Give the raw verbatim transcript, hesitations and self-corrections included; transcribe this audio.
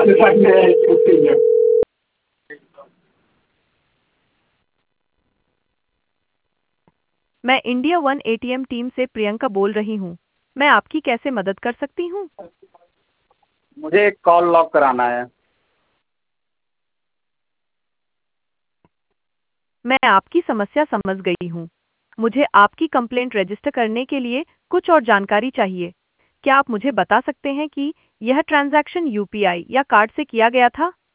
मैं India one ATM team से प्रियंका बोल रही हूँ। मैं आपकी कैसे मदद कर सकती हूँ? मुझे एक कॉल लॉक कराना है। मैं आपकी समस्या समझ गई हूँ। मुझे आपकी कंप्लेंट रजिस्टर करने के लिए कुछ और जानकारी चाहिए। क्या आप मुझे बता सकते हैं कि यह ट्रांजैक्शन यूपीआई या कार्ड से किया गया था?